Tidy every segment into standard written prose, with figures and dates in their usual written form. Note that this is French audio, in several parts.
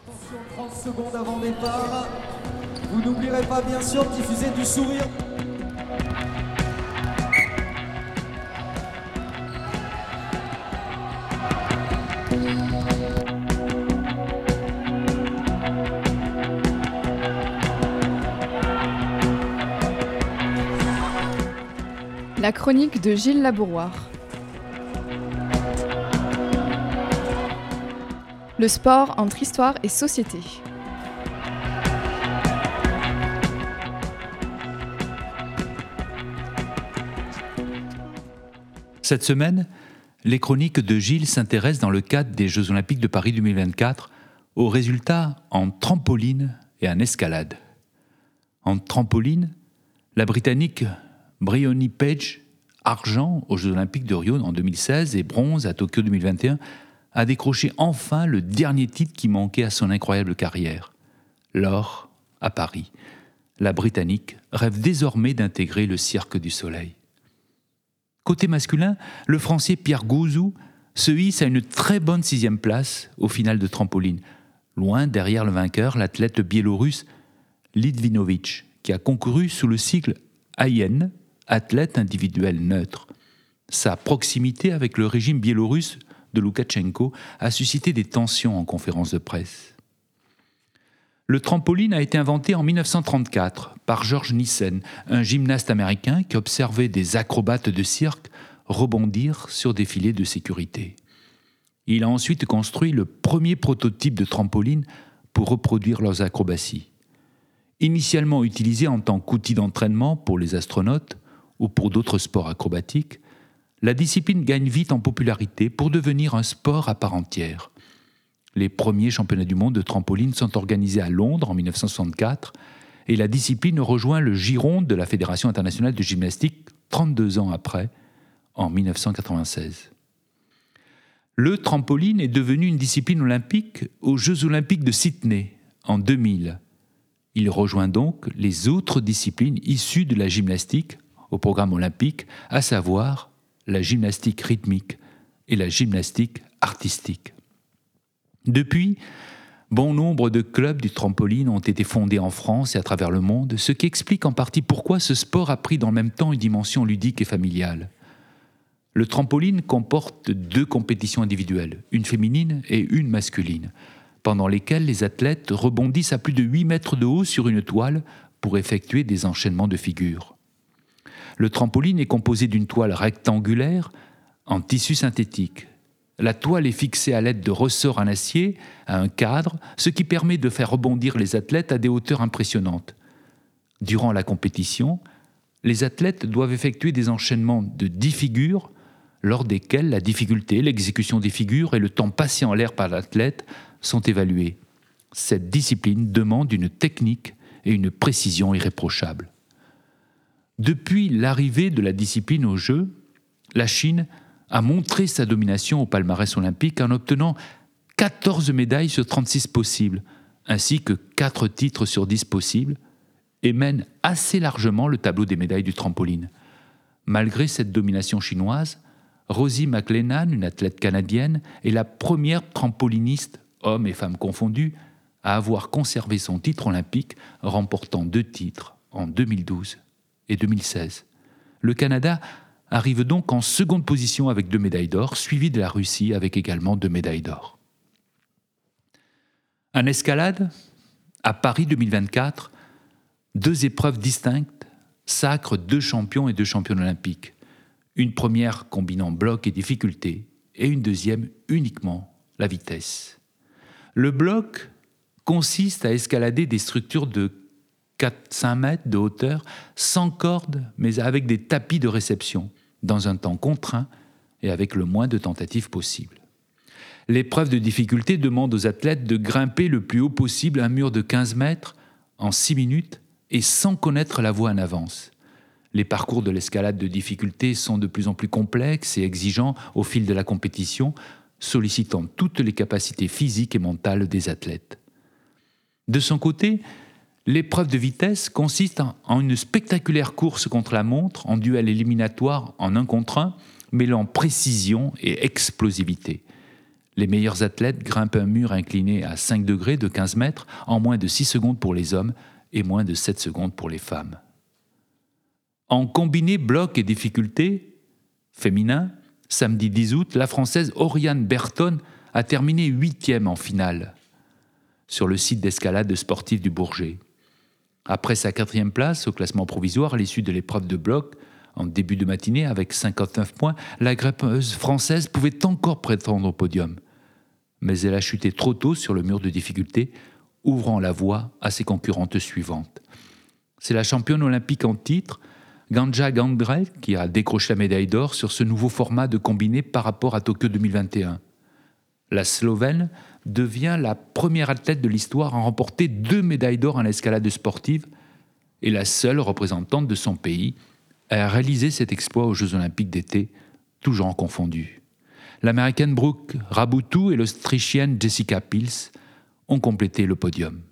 Attention, 30 secondes avant départ. Vous n'oublierez pas bien sûr de diffuser du sourire. La chronique de Gilles Labouroire. Le sport entre histoire et société. Cette semaine, les chroniques de Gilles s'intéressent dans le cadre des Jeux Olympiques de Paris 2024 aux résultats en trampoline et en escalade. En trampoline, la Britannique Bryony Page, argent aux Jeux Olympiques de Rio en 2016 et bronze à Tokyo 2021, a décroché enfin le dernier titre qui manquait à son incroyable carrière, l'or à Paris. La Britannique rêve désormais d'intégrer le Cirque du Soleil. Côté masculin, le Français Pierre Gauzoux se hisse à une très bonne 6e place au final de trampoline, loin derrière le vainqueur, l'athlète biélorusse Litvinovic, qui a concouru sous le sigle AIN, athlète individuel neutre. Sa proximité avec le régime biélorusse de Loukachenko a suscité des tensions en conférence de presse. Le trampoline a été inventé en 1934 par George Nissen, un gymnaste américain qui observait des acrobates de cirque rebondir sur des filets de sécurité. Il a ensuite construit le premier prototype de trampoline pour reproduire leurs acrobaties. Initialement utilisé en tant qu'outil d'entraînement pour les astronautes ou pour d'autres sports acrobatiques, la discipline gagne vite en popularité pour devenir un sport à part entière. Les premiers championnats du monde de trampoline sont organisés à Londres en 1964 et la discipline rejoint le giron de la Fédération internationale de gymnastique 32 ans après, en 1996. Le trampoline est devenu une discipline olympique aux Jeux olympiques de Sydney en 2000. Il rejoint donc les autres disciplines issues de la gymnastique au programme olympique, à savoir la gymnastique rythmique et la gymnastique artistique. Depuis, bon nombre de clubs du trampoline ont été fondés en France et à travers le monde, ce qui explique en partie pourquoi ce sport a pris dans le même temps une dimension ludique et familiale. Le trampoline comporte 2 compétitions individuelles, une féminine et une masculine, pendant lesquelles les athlètes rebondissent à plus de 8 mètres de haut sur une toile pour effectuer des enchaînements de figures. Le trampoline est composé d'une toile rectangulaire en tissu synthétique. La toile est fixée à l'aide de ressorts en acier à un cadre, ce qui permet de faire rebondir les athlètes à des hauteurs impressionnantes. Durant la compétition, les athlètes doivent effectuer des enchaînements de 10 figures, lors desquels la difficulté, l'exécution des figures et le temps passé en l'air par l'athlète sont évalués. Cette discipline demande une technique et une précision irréprochables. Depuis l'arrivée de la discipline aux Jeux, la Chine a montré sa domination au palmarès olympique en obtenant 14 médailles sur 36 possibles, ainsi que 4 titres sur 10 possibles, et mène assez largement le tableau des médailles du trampoline. Malgré cette domination chinoise, Rosie McLennan, une athlète canadienne, est la première trampoliniste, hommes et femmes confondus, à avoir conservé son titre olympique, remportant 2 titres en 2012 et 2016. Le Canada arrive donc en seconde position avec 2 médailles d'or, suivi de la Russie avec également 2 médailles d'or. En escalade, à Paris 2024, 2 épreuves distinctes sacrent 2 champions et 2 championnes olympiques. Une première combinant bloc et difficulté, et une deuxième uniquement la vitesse. Le bloc consiste à escalader des structures de 4-5 mètres de hauteur, sans corde, mais avec des tapis de réception, dans un temps contraint et avec le moins de tentatives possible. L'épreuve de difficulté demande aux athlètes de grimper le plus haut possible un mur de 15 mètres en 6 minutes et sans connaître la voie en avance. Les parcours de l'escalade de difficulté sont de plus en plus complexes et exigeants au fil de la compétition, sollicitant toutes les capacités physiques et mentales des athlètes. De son côté, l'épreuve de vitesse consiste en une spectaculaire course contre la montre en duel éliminatoire en 1 contre 1, mêlant précision et explosivité. Les meilleurs athlètes grimpent un mur incliné à 5 degrés de 15 mètres en moins de 6 secondes pour les hommes et moins de 7 secondes pour les femmes. En combiné bloc et difficulté féminin, samedi 10 août, la Française Oriane Berton a terminé 8e en finale sur le site d'escalade sportive du Bourget. Après sa 4e place au classement provisoire à l'issue de l'épreuve de bloc, en début de matinée avec 59 points, la grimpeuse française pouvait encore prétendre au podium. Mais elle a chuté trop tôt sur le mur de difficulté, ouvrant la voie à ses concurrentes suivantes. C'est la championne olympique en titre, Ganja Gandrel, qui a décroché la médaille d'or sur ce nouveau format de combiné par rapport à Tokyo 2021. La Slovène devient la première athlète de l'histoire à remporter 2 médailles d'or en escalade sportive et la seule représentante de son pays à réaliser cet exploit aux Jeux Olympiques d'été, tous genres confondus. L'Américaine Brooke Raboutou et l'Autrichienne Jessica Pils ont complété le podium.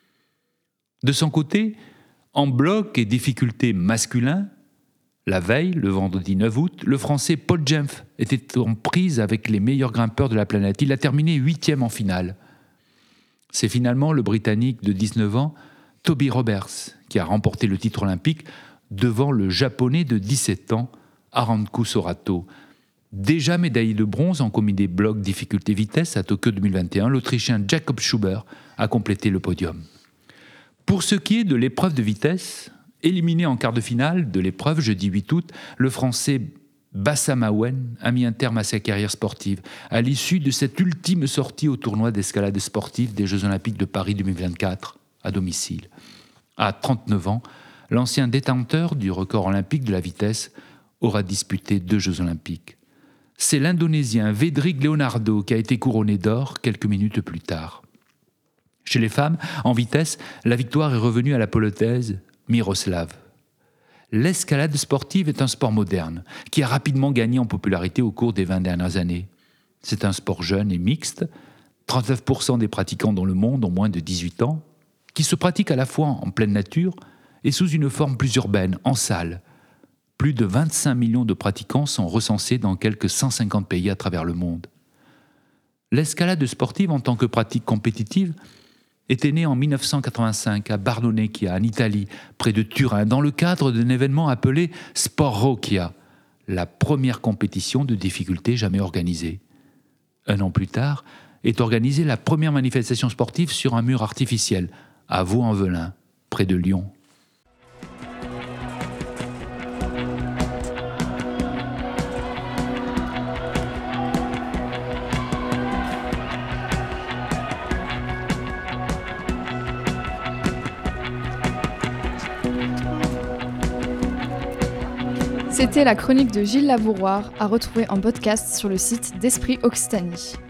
De son côté, en bloc et difficulté masculin, la veille, le vendredi 9 août, le Français Paul Jempf était en prise avec les meilleurs grimpeurs de la planète. Il a terminé 8e en finale. C'est finalement le Britannique de 19 ans, Toby Roberts, qui a remporté le titre olympique devant le Japonais de 17 ans, Aranku Sorato. Déjà médaillé de bronze en combiné bloc difficulté vitesse à Tokyo 2021, l'Autrichien Jakob Schuber a complété le podium. Pour ce qui est de l'épreuve de vitesse, éliminé en quart de finale de l'épreuve jeudi 8 août, le Français Bassam Aouen a mis un terme à sa carrière sportive à l'issue de cette ultime sortie au tournoi d'escalade sportive des Jeux Olympiques de Paris 2024 à domicile. À 39 ans, l'ancien détenteur du record olympique de la vitesse aura disputé 2 Jeux Olympiques. C'est l'Indonésien Vedrig Leonardo qui a été couronné d'or quelques minutes plus tard. Chez les femmes, en vitesse, la victoire est revenue à la Polonaise Miroslav. L'escalade sportive est un sport moderne qui a rapidement gagné en popularité au cours des 20 dernières années. C'est un sport jeune et mixte. 39% des pratiquants dans le monde ont moins de 18 ans, qui se pratique à la fois en pleine nature et sous une forme plus urbaine, en salle. Plus de 25 millions de pratiquants sont recensés dans quelques 150 pays à travers le monde. L'escalade sportive en tant que pratique compétitive était née en 1985 à Bardonecchia, en Italie, près de Turin, dans le cadre d'un événement appelé Sport Rocchia, la première compétition de difficulté jamais organisée. 1 an plus tard, est organisée la première manifestation sportive sur un mur artificiel, à Vaux-en-Velin, près de Lyon. C'était la chronique de Gilles Labouroir, à retrouver en podcast sur le site d'Esprit Occitanie.